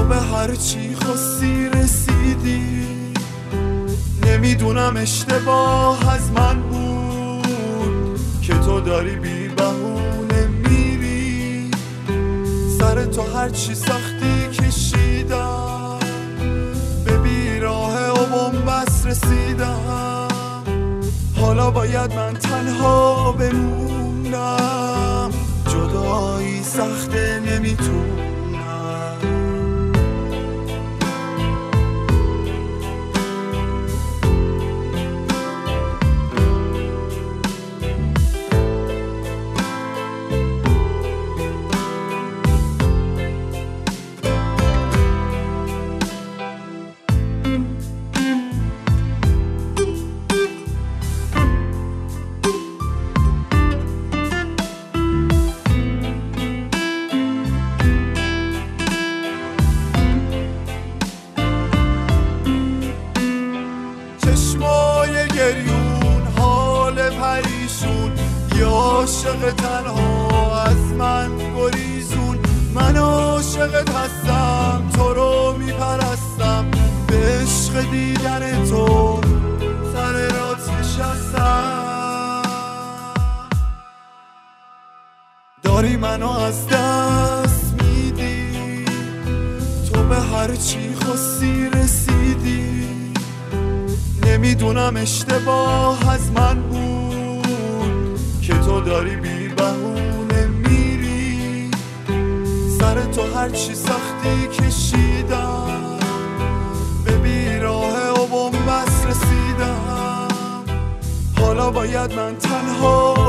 به هر چی خواستی رسیدی. نمیدونم اشتباه از من بود که تو داری بی بهونه میری. سر تو هر چی سختی کشیدم، به بیراه و بنبست رسیدم. حالا باید من تنها بمونم، جدایی سخته نمیتونم. چشمای گریون، حال پریشون، یه عاشق تنها از من گریزون. من عاشقت هستم، تو رو میپرستم، به عشق دیدن تو سر رات نشستم. داری منو از دست میدی، تو به هر چی خواستی رسیدی. نمیدونم اشتباه از من بود که تو داری بی بهونه میری. سر تو هر چی سختی کشیدم، به بیراه و بنبست رسیدم. حالا باید من تنها